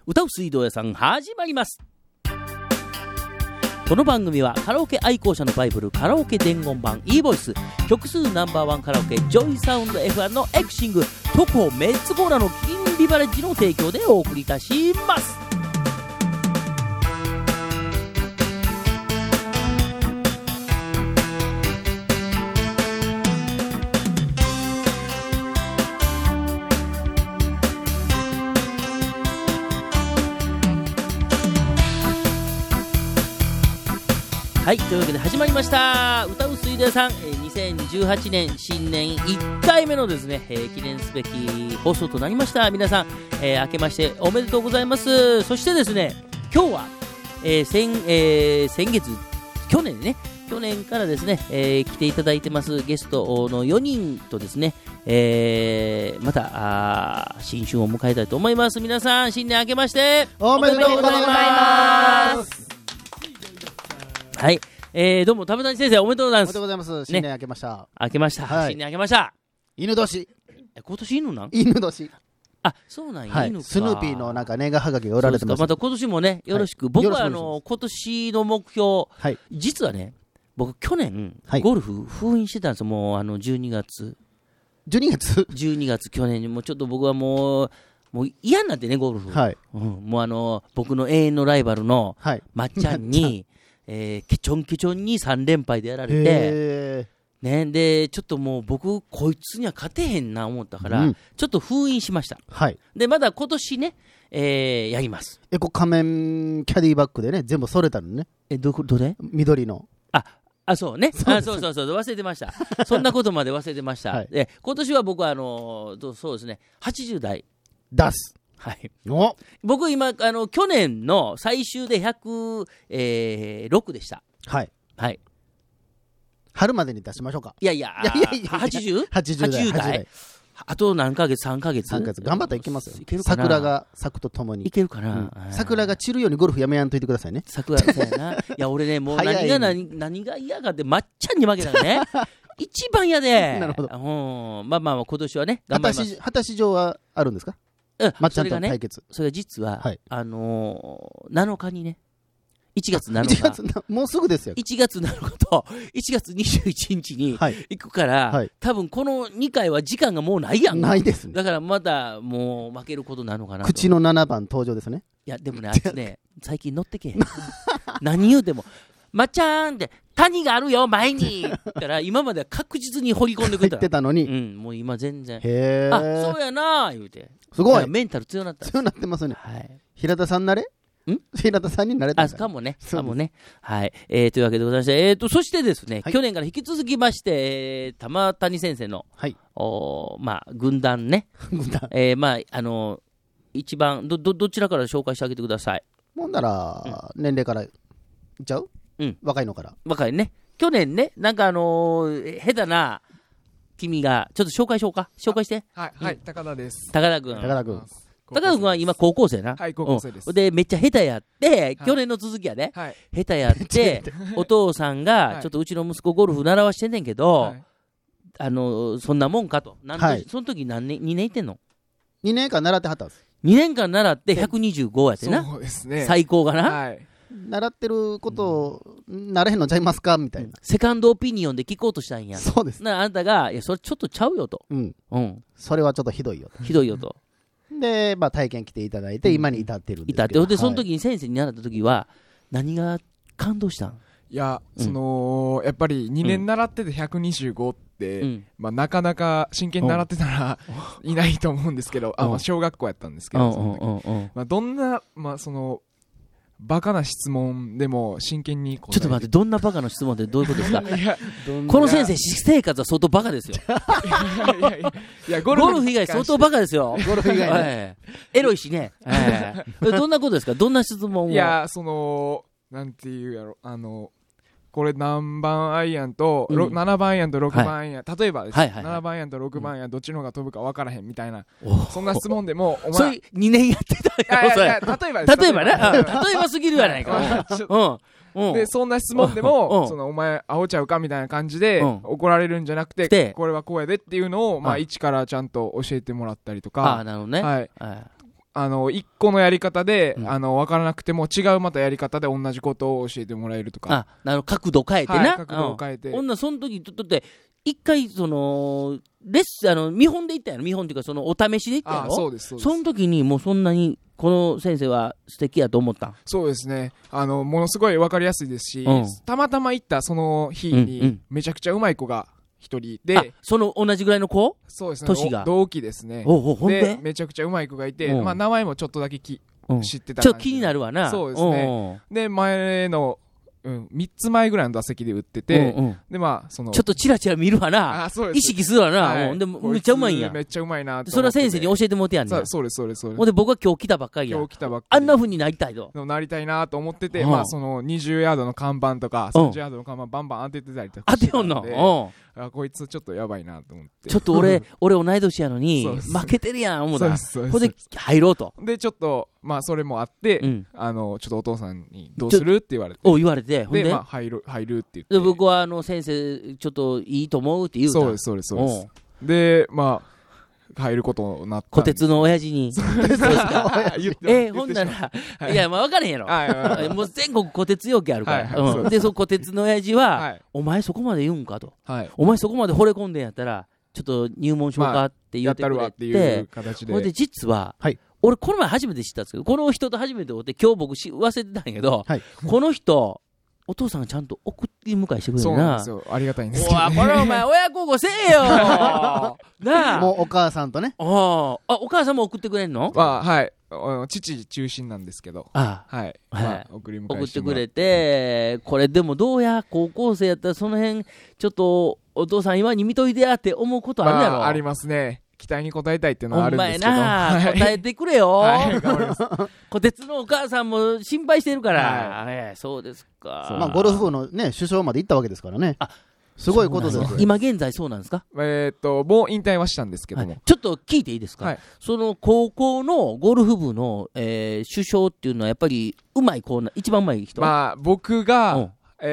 歌う水道屋さん始まります。この番組はカラオケ愛好者のバイブルカラオケ伝言版 e ボイス曲数No.1カラオケジョイサウンド F1 のエクシングトコメッツコーラの金ビバレッジの提供でお送りいたします。はい、というわけで始まりました歌う水道屋さん、2018年新年1回目のですね、記念すべき放送となりました。皆さん、明けましておめでとうございます。そしてですね、今日は、先月去年からですね、来ていただいてますゲストの4人とですね、また新春を迎えたいと思います。皆さん新年明けましておめでとうございます。 はい、どうも玉谷先生おめでとうございます。 おめでとうございます。新年明けました。 明けました、はい、新年明けました。 犬年。 今年犬なん？ 犬年。 あ、そうなんや、 はい、 犬か。 スヌーピーのなんか年賀はがきが売られてます。 また今年もねよろしく、はい、僕は今年の目標、はい、実はね僕去年、はい、ゴルフ封印してたんですよ。もう12月去年にもうちょっと僕はもう嫌になってねゴルフ、はい、もう僕の永遠のライバルのまっちゃんにケチョンケチョンに3連敗でやられて、ね、でちょっともう僕こいつには勝てへんな思ったから、ちょっと封印しました、はい、でまだ今年ね、やります。 仮面キャディバッグでね全部それたのね。 どれ緑のそうね。そう忘れてましたそんなことまで忘れてました、はい、で今年は僕はそうですね80代出す。 はい、僕今去年の最終で106でした。はい、はい、 春までに出しましょうか。 いや 80代あと何ヶ月3ヶ月頑張ったらいけますよ。桜が咲くとともにいけるかな、 桜が散るようにゴルフやめやんといてくださいね。 桜そうやないや俺ねもう何が嫌かってまっちゃんに負けたらね一番嫌でなるほど、 まあ今年はね頑張ります。 果たし状はあるんですか？まっちゃんと対決。 それが実は、はい、7日にね1月7日もうすぐですよ。 1月7日と1月21日に行くから、はい、多分この2回は時間がもうないやん。 ないですね。 だからまたもう負けることなのかなと。 口の7番登場ですね。 いやでもねあいつね最近乗ってけへん何言うてもまっちゃんって谷があるよ前にだから今までは確実に掘り込んでくれた言ってたのに、 もう今全然へーそうやな言うてすごいメンタル強なったますね、 はい、 平田さんなれ平田さんになれたんかもねはい、というわけでございまして、そしてですね、はい、去年から引き続きまして、玉谷先生の、はい、軍団ね一番どちらから紹介してあげてください。 もんなら、年齢からいっちゃう？若いのから。 若いね。去年ね、なんか下手な君がちょっと紹介しようか。紹介して。 はい、高田です。 高田君は今高校生な。 はい、高校生です。 でめっちゃ下手やって、去年の続きやね、下手やってお父さんがちょっとうちの息子ゴルフ習わしてんねんけど、そんなもんかと。その時2年いってんの ？2年間習ってはったんです。 2年間習って125やってな。 そうですね。 最高がな。はい。 習ってることをなれへんのちゃいますかみたいな、 セカンドオピニオンで聞こうとしたんや。 そうです。 あなたがいやそれちょっとちゃうよと、 それはちょっとひどいよとで、体験来ていただいて今に至ってるんですけど、 でその時に先生に習った時は何が感動したん？ いや、やっぱり2年習ってて125って、なかなか真剣に習ってたらいないと思うんですけど、小学校やったんですけど、その時どんなバカな質問でも真剣に答えて。 ちょっと待って、どんなバカな質問ってどういうことですか？この先生私生活は相当バカですよいやゴルフ以外相当バカですよゴルフ以外ね、エロいしね、どんなことですか？どんな質問を？ いやなんていうやろ、これ何番アイアンと、7番アイアンと6番アイアン、例えばです、7番アイアンと6番アイアンどっちの方が飛ぶか分からへんみたいな、そんな質問でもお前それ2年やってたよ。例えばね、例えばすぎるやないかでそんな質問でもお前アホちゃうかみたいな感じで怒られるんじゃなくて、これはこうやでっていうのを一からちゃんと教えてもらったりとか。 なるほどね。はい。 一個のやり方で、わからなくても違うまたやり方で同じことを教えてもらえるとか。 角度変えてな。 角度を変えて。 その時、だって、一回、見本で行ったやろ。見本っていうか、お試しで行ったやろ。 そうです。 その時にもうそんなに、この先生は素敵やと思った。 そうですね。ものすごいわかりやすいですし、たまたま行ったその日に、めちゃくちゃうまい子が一人で、 同じぐらいの子？ そうですね。 年が。 同期ですね。で、めちゃくちゃうまい子がいて、まあ名前もちょっとだけ知ってた。 ちょっと気になるわな。 そうですね。で、3つ前ぐらいの打席で打ってて、で、まあ、ちょっとチラチラ見るわな。意識するわな。でも、めっちゃうまいんや。 めっちゃうまいな。 それは先生に教えてもらってやんねん。 そうです。 ほんで、僕は今日来たばっかりや。あんな風になりたいと。 なりたいなと思ってて、まあ、20ヤードの看板とか、30ヤードの看板バンバン当ててたりとか。 当てよんの？ こいつちょっとやばいなと思って。 ちょっと俺同い年やのに、負けてるやん、思うた。ほんで、入ろうと。 で、ちょっと、まあ、それもあって、ちょっとお父さんにどうするって言われて。 言われて。 で、まあ、入るって言って。 僕は、先生、ちょっといいと思うって言うた。 そうです。で、まあ、入ることになった。 虎鉄の親父に。そうですか。ほんなら、いや、まあ分からへんやろ。もう全国虎鉄要件あるから。で、虎鉄の親父は、お前そこまで言うんかと。お前そこまで惚れ込んでんやったら、ちょっと入門しようかって言ってくれて。ほんで、実は、俺この前初めて知ったんですけど、この人と初めて会って、今日僕忘れてたんやけど、この人、お父さんがちゃんと送り迎えしてくれるな。 そうなんですよ。ありがたいんですけど、 ね。これお前親孝行せえよなあ。 もうお母さんとね。 お母さんも送ってくれんの？ はい。父中心なんですけど。はい。送り迎えして送ってくれて、これでもどうや、高校生やったらその辺、ちょっとお父さん今に見といてやって思うことあるやろ。 ありますね。期待に応えたいっていうのはあるんですけど。 お前な、答えてくれよ。頑張ります。虎鉄のお母さんも心配してるから。そうですか。 まあ、ゴルフ部のね、首相まで行ったわけですからね。すごいことです。 今現在そうなんですか？ もう引退はしたんですけども。 ちょっと聞いていいですか？その高校のゴルフ部の首相っていうのはやっぱりうまい子な、一番うまい人？ まあ、僕が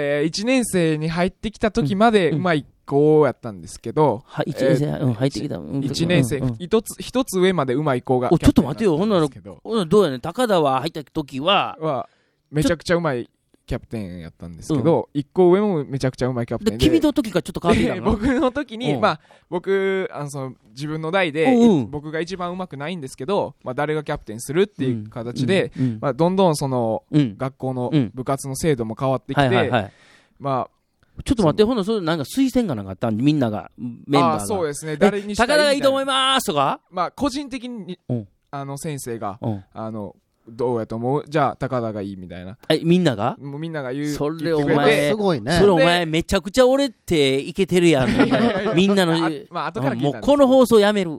1年生に入ってきた時までうまい子やったんですけど、 1年生入ってきた。 1年生、一つ上までうまい子が。 ちょっと待てよ、ほんなら、どうやねん、高田は入った時は、 めちゃくちゃうまいキャプテンやったんですけど、一個上もめちゃくちゃうまいキャプテンで。 君の時がちょっと変わってきたの？ 僕の時に、まあ、僕、自分の代で、僕が一番うまくないんですけど、まあ、誰がキャプテンするっていう形で、まあ、どんどん学校の部活の制度も変わってきて、まあ、 ちょっと待って、ほんのそれなんか推薦がなかったんで、みんなが、メンバーが。 そうですね、誰にしたい高田がいいと思いますとか？ まあ、個人的に、先生が、どうやと思う？じゃあ、高田がいいみたいな。 みんなが？ もうみんなが言う。 それお前、 すごいね。 それお前、めちゃくちゃ俺っていけてるやん。みんなの、 まあ、後から聞いたんです。 もうこの放送やめる。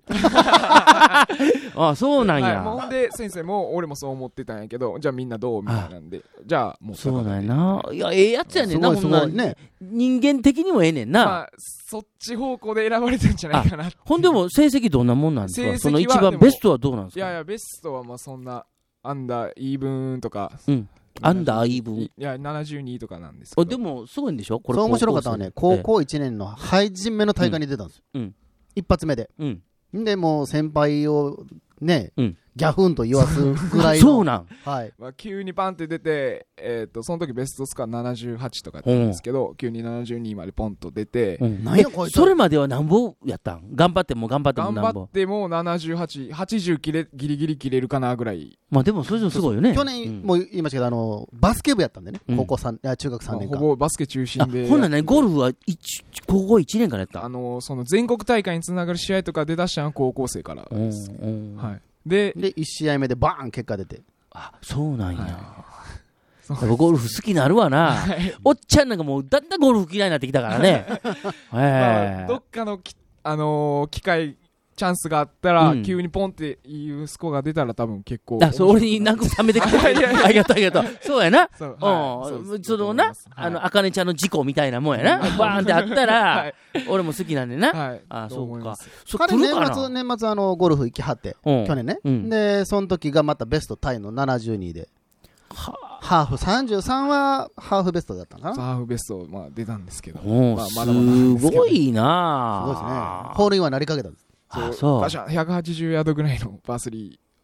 そうなんや。 ほんで、先生も、俺もそう思ってたんやけど、じゃあみんなどうみたいなんで、じゃあ、もうそうなんやな。いや、やつやねんな、 すごいね。 人間的にもええねんな。 まあ、そっち方向で選ばれてるんじゃないかな。 ほんでも、成績どんなもんなんですか？その一番ベストはどうなんですか？ いや、ベストはまあそんな、アンダー、イーブンとか。 アンダー、イーブン。 いや、72とかなんですけど。 でも、すごいんでしょ？これそう面白かったのはね、高校1年の初めの大会に出たんですよ。一発目で。で、もう先輩をね、ギャフンと言わすぐらいの。 そうなん。 はい。 まあ、急にパンって出て、その時ベストスコア78とかだったんですけど、急に72までポンと出て。 何やこいつ。 それまでは何本やったん？頑張っても何本。 頑張っても78、80ギリギリ切れるかなぐらい。 まあでもそれでもすごいよね。 去年も言いましたけど、バスケ部やったんでね。中学3年間。 ほぼバスケ中心で。 ほんならね、ゴルフは高校1年からやった？ その全国大会につながる試合とか出だしたのは高校生からです。はい。で、 1試合目でバーン結果出て。 そうなんや。ゴルフ好きになるわな。おっちゃんなんかもうだんだんゴルフ嫌いになってきたからね。 どっかの機会、チャンスがあったら、急にポンっていうスコアが出たら多分結構。 俺に慰めてくれ。ありがとうありがとう。そうやな。そのな、あかねちゃんの事故みたいなもんやな。バーンってあったら、俺も好きなんでな。そうか。 彼年末ゴルフ行きはって、去年ね。で、その時がまたベストタイの72で。ハーフ33はハーフベストだったかな。 ハーフベスト、まあ出たんですけど。 すごいな。すごいですね。 ホールインワンなりかけたんです。 そう。180ヤードぐらいのパー3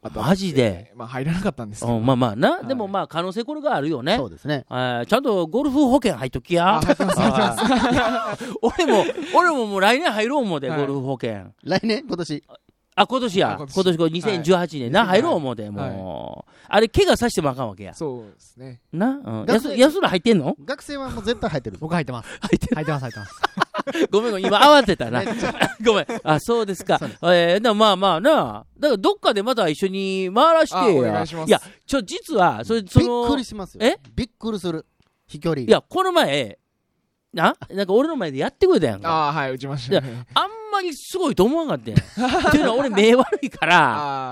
当たって、 マジで、 まあ入らなかったんですけど、 まあまあな、 はい、 でもまあ可能性これがあるよね。 そうですね。 ちゃんとゴルフ保険入っときや。 入ってます、入ってます。 俺ももう来年入ろう思うで、ゴルフ保険。 来年今年今年や。今年2018年な、入ろう思うで、もう。あれ、怪我させてもあかんわけや。 そうですね。 な、安浦入ってんの？ 学生はもう絶対入ってる。 僕入ってます。入ってます。 ごめん、今慌てたな。ごめん。あ、そうですか。まあまあな。だからどっかでまた一緒に回らしてや。 お願いします。 いや、実は、びっくりしますよ。びっくりする。飛距離。 いや、この前、なんか俺の前でやってくれたやんか。 はい、打ちましたね。 あんまりすごいと思わんかったん。っていうのは俺目悪いから、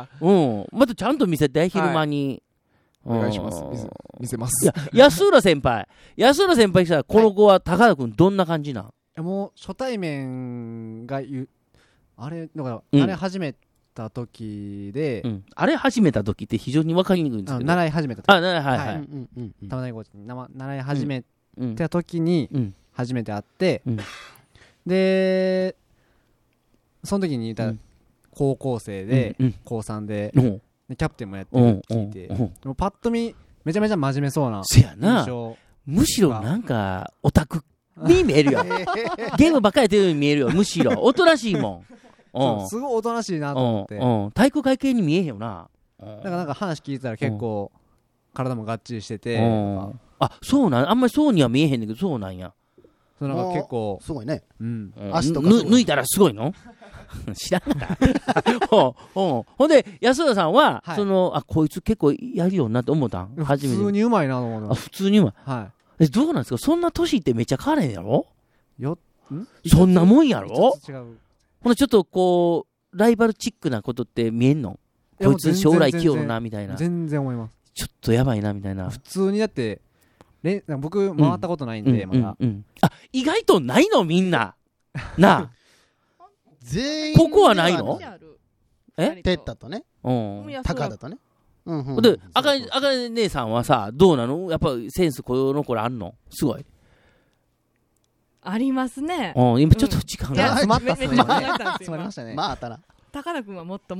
またちゃんと見せて、昼間に。 お願いします。見せます。 いや、安浦先輩したら、この子は高田君どんな感じなん？ もう初対面があれだから、あれ始めた時で、 あれ始めた時って非常に分かりにくいんですけど、 習い始めた時、玉ねぎコーチに習い始めた時に初めて会って、でその時に言った高校生で、高3でキャプテンもやってるって聞いて、パッと見めちゃめちゃ真面目そうな印象。 むしろなんかオタクに見えるよ。ゲームばっかりやってるように見えるよ。むしろおとなしいもん。すごいおとなしいなと思って。 体育会系に見えへんよな。 だからなんか話聞いてたら結構体もがっちりしてて、 あ、そうなん、あんまりそうには見えへんねんけど、そうなんや。 なんか結構すごいね。 足とか抜いたらすごいの？知らんか。ほんで安田さんはこいつ結構やるようになって思ったん？ 普通にうまいなと思う。 普通にうまい。 はい。 どうなんですか？そんな年ってめっちゃ変われへんやろ？そんんなもんやろ？ 違う。 ほんでちょっとこうライバルチックなことって見えんの？こいつ将来器用なみたいな。 全然思います。 ちょっとやばいなみたいな。 普通にだって僕回ったことないんでまだ。 あ、意外とないのみんな。なあ。 全員ここはないの？ テッタとね。高田とね。 で、赤根姉さんはさ、どうなの？やっぱセンスこの頃あんの？すごい。 ありますね。 今ちょっと時間が詰まったっすね。詰まりましたね。 まあたら。 高田君はもっと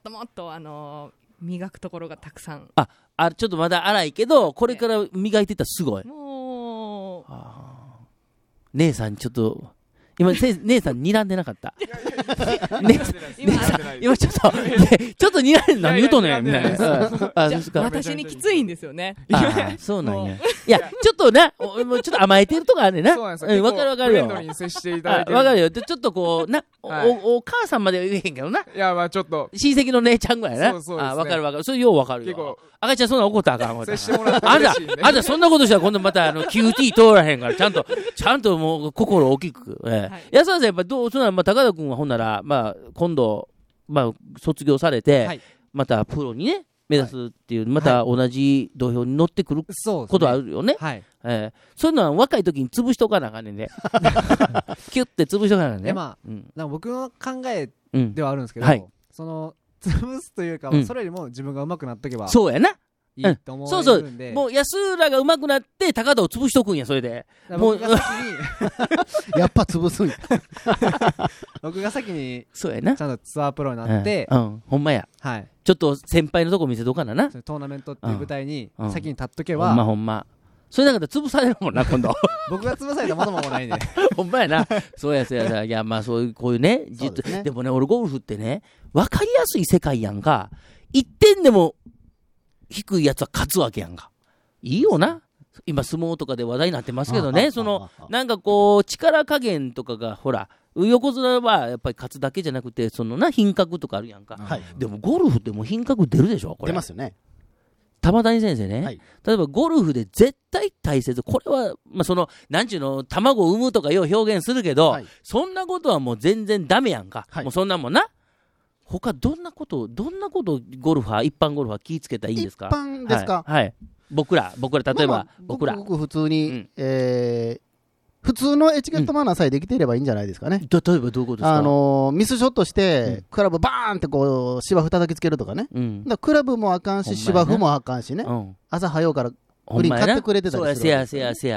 磨くところがたくさん。 ちょっとまだ荒いけど、これから磨いていったらすごい。 もう。 姉さんちょっと。今、姉さん睨んでなかった。姉さん、今ちょっと睨んで何言うとんねんみたいな。 私にきついんですよね。 そうなんや。いや、ちょっとな、もうちょっと甘えてるとこあるねんな。 そうなんですよ。 わかるわかるよ。 フレンドリーに接していただいてる。 わかるよ。ちょっとこう、お母さんまでは言えへんけどな。 いや、まあちょっと。 親戚の姉ちゃんぐらいな。 そうですね。 わかるわかる。それようわかるよ。赤ちゃんそんな怒ったらあかん。 接してもらって嬉しいね。 あんたそんなことしたら今度またQT 通らへんから、ちゃんともう心大きく。安田さんやっぱどう、そんな高田君はほんなら、今度、卒業されて、またプロにね、目指すっていう、また同じ土俵に乗ってくることあるよね。そういうのは若い時に潰しとかなあかんねんで。キュッて潰しとかなあかんね。 僕の考えではあるんですけど、潰すというか、それよりも自分が上手くなっとけば。 そうやな。 いいと思うんで。 もう安浦が上手くなって高田を潰しとくんや、それで。 もうやっぱ潰すんや。 僕が先にそうやな。 ちゃんとツアープロになって、 ほんまや。ちょっと先輩のとこ見せとかなな。 トーナメントっていう舞台に先に立っとけば。 ほんま。それだから潰されるもんな、今度。 僕が潰されたらまだまだないね。 ほんまやな。そうや。いや、こういうね。でもね、俺ゴルフってね、わかりやすい世界やんか。1点でも低いやつは勝つわけやんか。いいよな。今相撲とかで話題になってますけどね、なんかこう力加減とかがほら横綱はやっぱり勝つだけじゃなくて品格とかあるやんか。でもゴルフってもう品格出るでしょ。これ出ますよね。 玉谷先生ね、例えばゴルフで絶対大切、これはなんちゅうの卵を産むとかよう表現するけど、そんなことはもう全然ダメやんか。もうそんなもんな。他どんなことゴルファー一般ゴルファー気ぃつけたらいいんですか？ 一般ですか？ 僕ら例えば僕ら普通に普通のエチケットマナーさえできていればいいんじゃないですかね。 例えばどういうことですか？ ミスショットしてクラブバーンってこう芝生叩きつけるとかね。クラブもあかんし芝生もあかんしね。朝早うからグリーン買ってくれてたりする。 せや。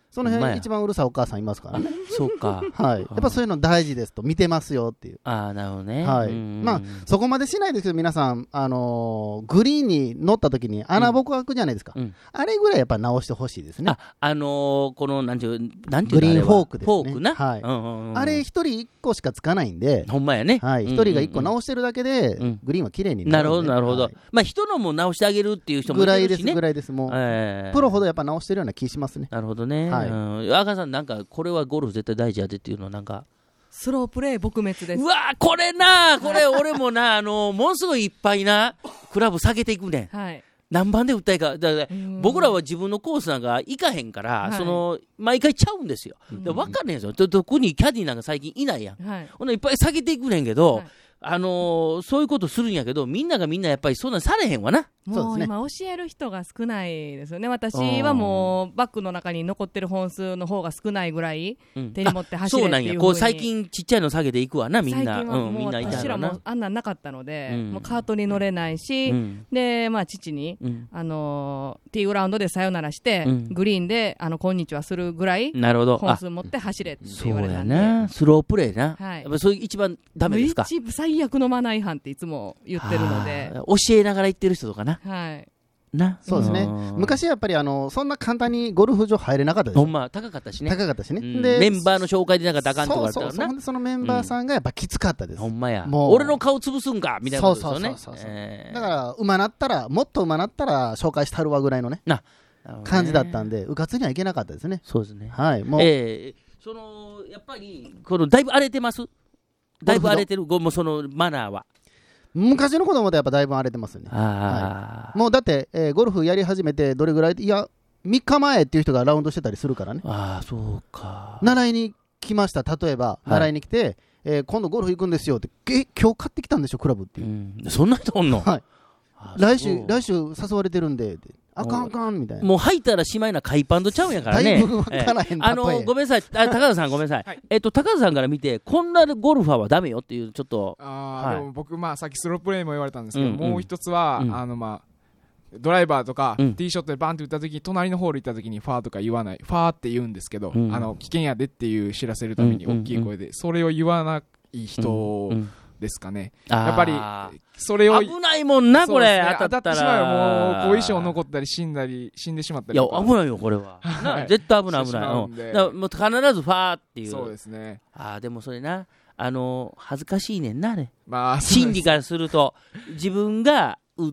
その辺一番うるさいお母さんいますからね。 そうか。 はい。やっぱそういうの大事ですと、見てますよっていう。 ああ、なるほどね。 はい。まあ、そこまでしないですけど、皆さん、グリーンに乗った時に穴ぼこ開くじゃないですか。あれぐらいやっぱ直してほしいですね。 この、なんていうグリーンフォークですね。 フォークな。 はい。あれ一人一個しかつかないんで。 ほんまやね。 はい。一人が一個直してるだけで、グリーンは綺麗になるほど、なるほど。まあ、人のも直してあげるっていう人もいるしね。 ぐらいです。もう、プロほどやっぱ直してるような気しますね。 なるほどね。はい。赤さん、なんか、これはゴルフ絶対大事やでっていうのはなんか。 スロープレー撲滅です。 うわこれ俺もな、ものすごいいっぱいな、クラブ下げていくねん。 はい。 何番で打ったいか。だから僕らは自分のコースなんか行かへんから、毎回ちゃうんですよ。分かんないんですよ。特にキャディーなんか最近いないやん。ほんでいっぱい下げていくねんけど、そういうことするんやけど、みんなやっぱりそんなんされへんわな。 もう今教える人が少ないですよね。私はもうバッグの中に残ってる本数の方が少ないぐらい手に持って走れっていう風に。 そうなんや。こう最近ちっちゃいの下げていくわな、みんな。 最近はもう私らもあんなんなかったので、もうカートに乗れないし、で、まあ父に、ティーグラウンドでさよならして、グリーンでこんにちはするぐらい本数持って走れって言われたんで。 そうやな。スロープレーな。やっぱそれ一番ダメですか。 最悪のマナー違反っていつも言ってるので。 教えながら言ってる人とかな。 はい。 そうですね。昔はやっぱりそんな簡単にゴルフ場入れなかったです。 ほんま、高かったしね。 で、 メンバーの紹介でなかったらあかんとかだったからな。そのメンバーさんがやっぱきつかったです。 ほんまや。俺の顔潰すんかみたいなことですよね。だから、もっと馬なったら紹介したるわぐらいのね、感じだったんで、うかつにはいけなかったですね。 そうですね。 はい。もう。 やっぱり、だいぶ荒れてます。だいぶ荒れてる、そのマナーは。 昔の子供とやっぱだいぶ荒れてますよね。もうだって、ゴルフやり始めてどれぐらい、いや、3日前っていう人がラウンドしてたりするからね。 そうか。 習いに来ました。例えば、習いに来て、今度ゴルフ行くんですよって、今日買ってきたんでしょ、クラブっていう。 そんな人おんの？ はい。来週誘われてるんんあかんみたいな。 もう履いたらしまいな海パンとちゃうんやからね。ごめんなさい、高田さんごめんなさい。高田さんから見て、こんなゴルファーはダメよっていう、ちょっと。 でも僕、さっきスロープレーも言われたんですけど、もう一つは、ドライバーとか、ティーショットでバンって打った時に、隣のホール行った時にファーとか言わない。ファーって言うんですけど、危険やでっていう知らせるために大きい声で、それを言わない人ですかね。やっぱり、それを。 危ないもんな、これ。 当たってしまえばもう、後遺症残ったり死んでしまったり。 いや、危ないよ、これは。絶対危ない。もう必ずファーっていう。 そうですね。 でもそれな、恥ずかしいねんな、あれ。心理からすると、自分が打って、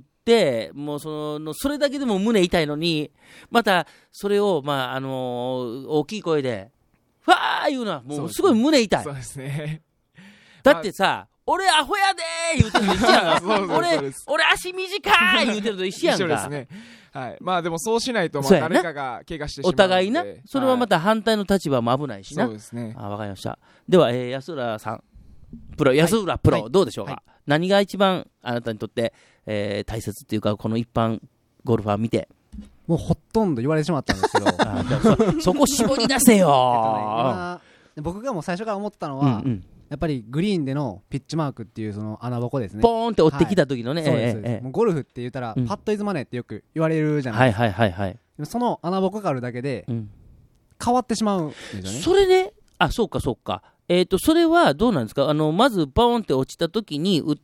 もうそれだけでも胸痛いのに、また、それを、大きい声で、ファー言うのは、もうすごい胸痛い。 そうですね。 だってさ、俺アホやでー言うてると一緒やんか。俺足短い言うてると一緒やんか。 一緒ですね。はい。でもそうしないと、誰かが怪我してしまうので。 お互いな。それはまた反対の立場も危ないしな。 そうですね。 わかりました。では、安浦さん、安浦プロ、どうでしょうか。何が一番あなたにとって、大切っていうか、この一般ゴルファー見て。 もうほとんど言われてしまったんですけど。そこ絞り出せよ。 僕がもう最初から思ったのは、やっぱりグリーンでのピッチマークっていうその穴ぼこですね。 ポーンって折ってきた時のね。 そうです。もうゴルフって言ったら、パットイズマネーってよく言われるじゃないですか。その穴ぼこがあるだけで、変わってしまうんですよね。 それね、そうか。それはどうなんですか？まずポーンって落ちた時に打って、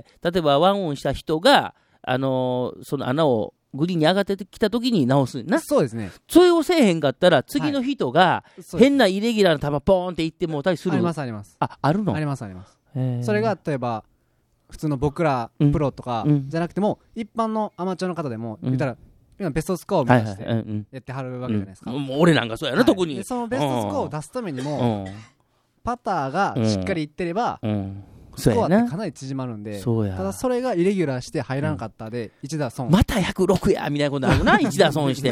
例えばワンオンした人が、その穴をグリーンに上がってきた時に直すな。 そうですね。 それをせえへんかったら、次の人が、変なイレギュラーな球ポーンっていってもうたりする。 あります。 あるの？ あります。それが、例えば、普通の僕ら、プロとか、じゃなくても、一般のアマチュアの方でも、言ったら、今ベストスコアを目指して、やってはるわけじゃないですか。 俺なんかそうやな、特に。 そのベストスコアを出すためにも、パターがしっかりいってれば、スコアってかなり縮まるんで、ただそれがイレギュラーして入らなかったで、1打損。 また106やみたいなことあるな、1打損して。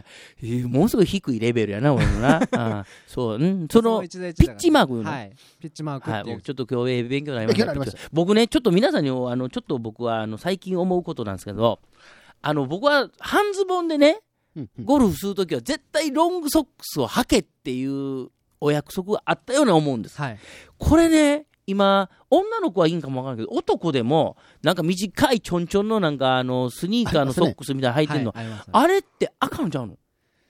ものすごい低いレベルやな、俺もな。その、ピッチマークよね。 はい。ピッチマークっていう。 ちょっと今日勉強になりました。僕ね、ちょっと皆さんに、ちょっと僕は、最近思うことなんですけど、僕は半ズボンでね、ゴルフするときは絶対ロングソックスを履けっていうお約束があったように思うんです。これね、今、女の子はいいんかもわからないけど、男でも、なんか短いちょんちょんのなんかスニーカーのソックスみたいなの履いてるの、あれってあかんちゃうの？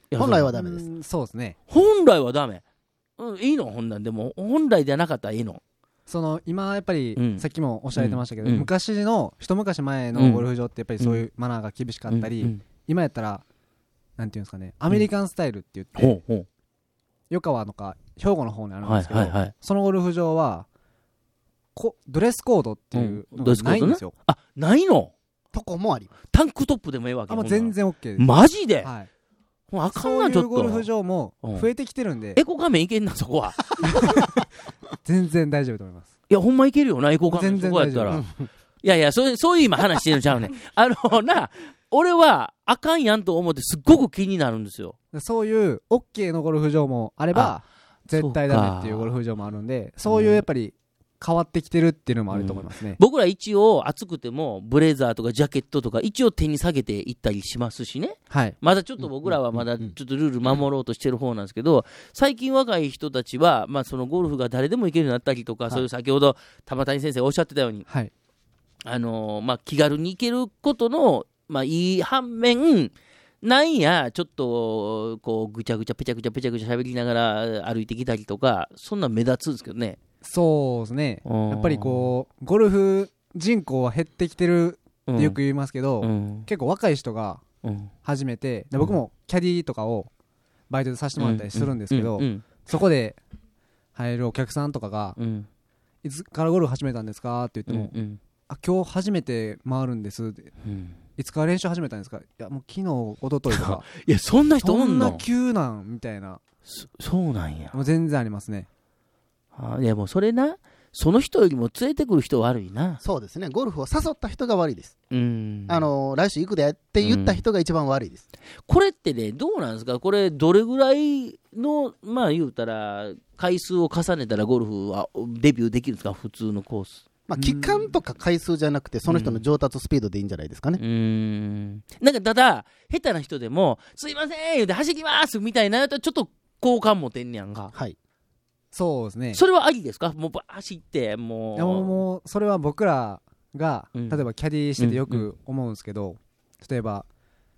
本来はダメです。 そうですね。 本来はダメ。いいのほんなんでも、本来ではなかったらいいの。 今やっぱり、さっきもおっしゃられてましたけど、昔の、一昔前のゴルフ場ってやっぱりそういうマナーが厳しかったり、今やったら、なんていうんですかね、アメリカンスタイルって言って、余川のか、兵庫の方にあるんですけど、そのゴルフ場は、ドレスコードっていうのがないんですよ。 あ、ないの？ とこもあります。 タンクトップでもええわけ？ もう全然 OK です。 マジで？ はい。 もうあかんな、ちょっと。そういうゴルフ場も増えてきてるんで。 エコ画面いけんな、そこは。 全然大丈夫と思います。 いや、ほんまいけるよな、エコ画面。 全然大丈夫。 いやいや、そういう今話してるんちゃうね。俺はあかんやんと思ってすっごく気になるんですよ。 そういう OK のゴルフ場もあれば、絶対ダメっていうゴルフ場もあるんで、そういうやっぱり変わってきてるっていうのもあると思いますね。 僕ら一応暑くてもブレザーとかジャケットとか一応手に下げていったりしますしね。 はい。 まだちょっと僕らはまだちょっとルール守ろうとしてる方なんですけど、最近若い人たちは、そのゴルフが誰でも行けるようになったりとか、そういう先ほど玉谷先生おっしゃってたように、 はい。 気軽に行けることの、いい反面、なんや、ちょっと、ぐちゃぐちゃ、ぺちゃくちゃ喋りながら歩いてきたりとか、そんな目立つんですけどね。 そうですね。やっぱりゴルフ人口は減ってきてるってよく言いますけど、結構若い人が始めて、僕もキャディーとかをバイトでさせてもらったりするんですけど、そこで入るお客さんとかが、いつからゴルフ始めたんですかって言っても、今日初めて回るんですって。いつから練習始めたんですか？いや、もう昨日、一昨日とか。 いや、そんな人おんの？ そんな急なんみたいな。 そうなんや。 もう全然ありますね。 いや、もうそれな、その人よりも連れてくる人悪いな。 そうですね。ゴルフを誘った人が悪いです。来週行くでって言った人が一番悪いです。 これってね、どうなんですか？これ、どれぐらいの、言うたら、回数を重ねたらゴルフはデビューできるんですか？普通のコース。 期間とか回数じゃなくて、その人の上達スピードでいいんじゃないですかね。 なんかただ、下手な人でも、すいません言うて走りますみたいなとちょっと好感持てんねやんか。 はい。 そうですね。 それはありですか？もう走って、もう。 いやもう、それは僕らが、例えばキャディーしててよく思うんですけど、例えば、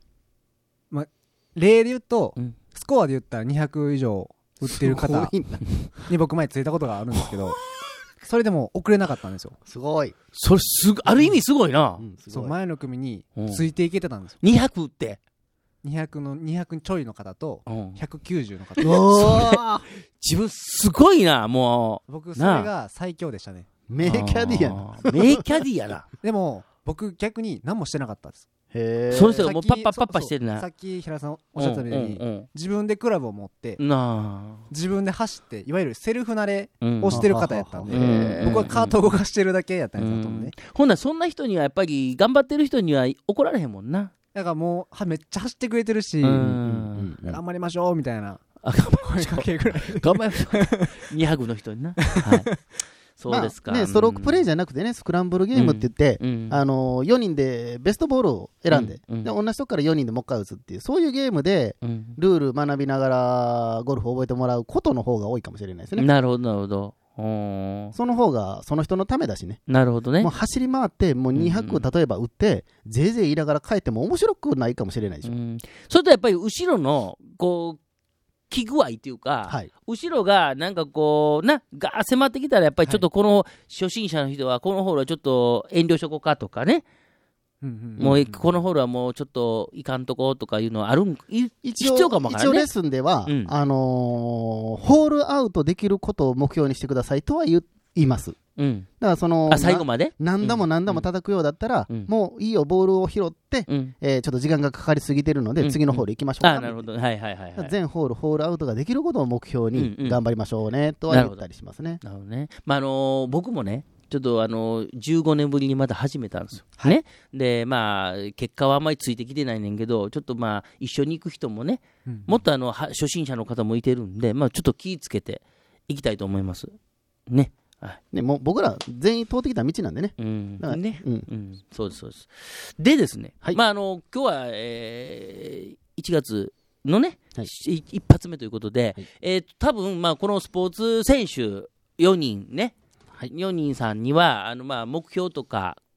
例で言うと、スコアで言ったら200以上打ってる方に僕前ついたことがあるんですけど、それでも遅れなかったんですよ。 すごい。 それある意味すごいな。 そう、前の組についていけてたんですよ。 200って。 200ちょいの方と、190の方。 自分すごいな、もう。 僕、それが最強でしたね。 名キャディやな。 名キャディやな。 でも、僕逆に何もしてなかったです。 へー。 その人がもうパッパしてるな。 さっき平田さんおっしゃったように、自分でクラブを持って、自分で走って、いわゆるセルフ慣れをしてる方やったんで、僕はカートを動かしてるだけやったんですよね。 ほんならそんな人にはやっぱり頑張ってる人には怒られへんもんな。 だからもうめっちゃ走ってくれてるし、頑張りましょうみたいな声かけるぐらい。 頑張りましょう。200の人にな。はい。そうですか。 ストロークプレーじゃなくてね、スクランブルゲームって言って、4人でベストボールを選んで、同じとこから4人でもう一回打つっていう、そういうゲームで、ルール学びながらゴルフを覚えてもらうことの方が多いかもしれないですね。 なるほど、なるほど。 その方がその人のためだしね。 なるほどね。 もう走り回ってもう200例えば打ってぜいぜい言いながら帰っても面白くないかもしれないでしょ。 それとやっぱり後ろの気具合っていうか、後ろがなんかガー迫ってきたらやっぱりちょっとこの初心者の人はこのホールはちょっと遠慮しとこうかとかね。もうこのホールはもうちょっといかんとことかいうのはある必要かもわからんね。 一応レッスンでは、ホールアウトできることを目標にしてくださいとは言います。だから最後まで何度も叩くようだったら、もういいよボールを拾って、ちょっと時間がかかりすぎてるので、次のホール行きましょうか。 なるほど。はいはいはい。 全ホールアウトができることを目標に頑張りましょうねとは言ったりしますね。 なるほどね。僕もねちょっと15年ぶりにまた始めたんですよ。ね。で、結果はあんまりついてきてないねんけど、ちょっと一緒に行く人もね、もっと初心者の方もいてるんで、ちょっと気ぃつけていきたいと思います。ね。 ね、もう僕ら全員通ってきた道なんでね。 そうです、そうです。でですね、今日は、1月のね、一発目ということで、多分、このスポーツ選手4人ね、4人さんには目標とか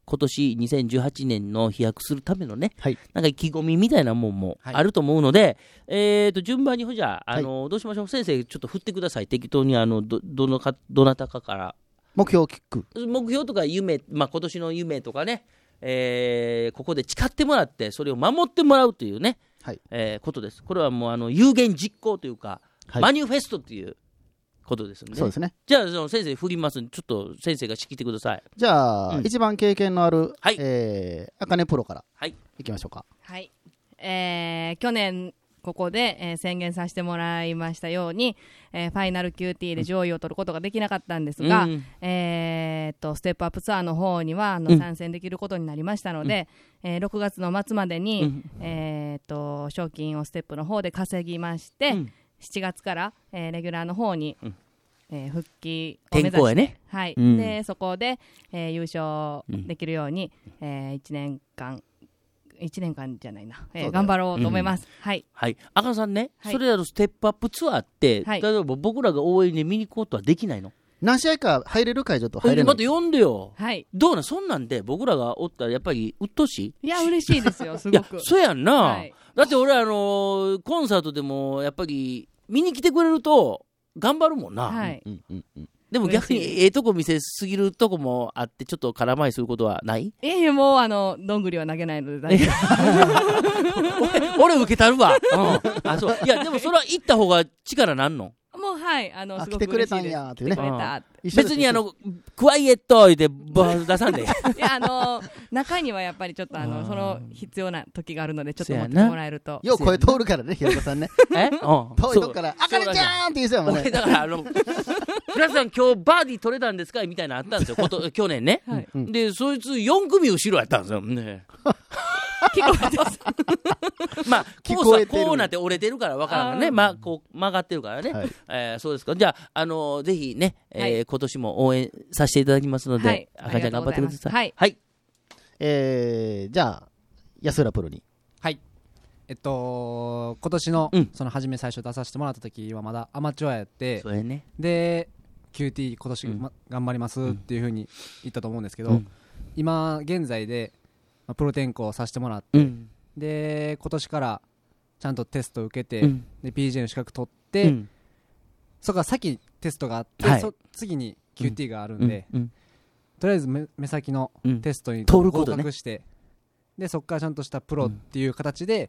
今年2018年の飛躍するためのね、なんか意気込みみたいなもんもあると思うので、順番にじゃあ、どうしましょう。先生ちょっと振ってください。適当にどなたかから目標を聞く。 目標とか夢、今年の夢とかね、ここで誓ってもらってそれを守ってもらうというね、ことです。これはもう有言実行というか、マニフェストということですね。 そうですね。 じゃあ先生振りますんで、ちょっと先生が仕切ってください。 じゃあ、一番経験のあるあかねプロからいきましょうか。 はい、去年ここで、宣言させてもらいましたように、ファイナル QT で上位を取ることができなかったんですが、ステップアップツアーの方には参戦できることになりましたので、6月の末までに、賞金をステップの方で稼ぎまして、7月から、レギュラーの方に、復帰を目指して、はい、でそこで、優勝できるように、1年間じゃないな、頑張ろうと思います。はい。 はい。赤さんね、それだとステップアップツアーって、例えば僕らが応援で見に行くことはできないの？ 何試合か入れる会場と入れない。 また呼んでよ。 はい。 どうなん、そんなんで僕らがおったらやっぱりうっとしい？ いや、嬉しいですよ、すごく。 いや、そうやんな。だって俺コンサートでもやっぱり見に来てくれると頑張るもんな。 はい。 でも逆にとこ見せすぎるとこもあってちょっと空回りすることはない？ もうどんぐりは投げないので大丈夫。俺受けたるわ。あ、そう。いやでもそれは行った方が力なんの？ もうはい、すごく嬉しいです。 来てくれたんやってね。 別にクワイエット言って出さんで。いや中にはやっぱりちょっとその必要な時があるのでちょっと待ってもらえると。 よう声通るからね、ひろこさんね。遠いとこからあかねちゃーんって言う人やもんね。 だから皆さん今日バーディー取れたんですかみたいなのあったんですよ。去年ね。でそいつ4組後ろやったんですよね。 聞こえてます。 まあコースはこうなって折れてるから分からんね。こう曲がってるからね。そうですか。じゃあぜひね、今年も応援させていただきますので、赤ちゃん頑張ってください。はい。 じゃあ安浦プロに。 はい。今年のその初め最初出させてもらった時はまだアマチュアやって、 そうやね。 で QT 今年頑張りますっていう風に言ったと思うんですけど、今現在でプロ転向させてもらって、で今年からちゃんとテストを受けて、で PGA の資格取って、そこから先テストがあって、次に QT があるんで、とりあえず目先のテストに合格して、でそこからちゃんとしたプロっていう形で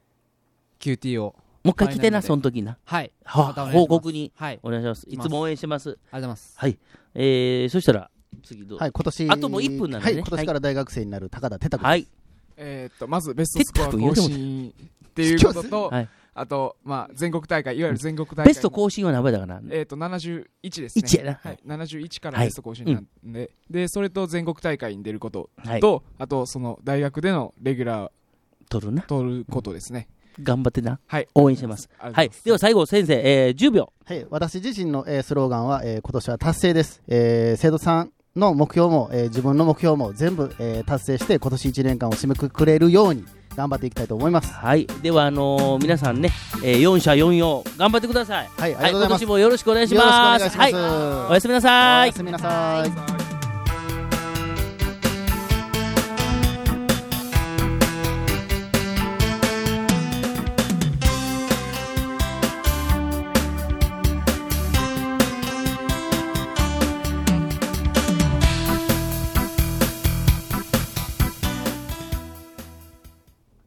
QT をもう一回来てな、その時な。 はい。 報告にお願いします。いつも応援してます。 ありがとうございます。 はい。そしたら次どう？ はい、今年あともう1分なんでね。 今年から大学生になる高田哲太君。 はい。 まずベストスコア更新っていうことと、あと全国大会、いわゆる全国大会。 ベスト更新は何倍だかな ？71ですね。 1やな。 はい。71からベスト更新なんで、でそれと全国大会に出ることと、あとその大学でのレギュラー取ることですね。 頑張ってな。 はい。 応援してます。はい。では最後先生10秒。 はい。私自身のスローガンは今年は達成です。生徒さんの目標も、自分の目標も全部、達成して今年1年間を締めくくれるように頑張っていきたいと思います。 はい。では皆さんね、4社4用頑張ってください。 はい。ありがとうございます。 今年もよろしくお願いします。 よろしくお願いします。 はい。おやすみなさい。 おやすみなさい。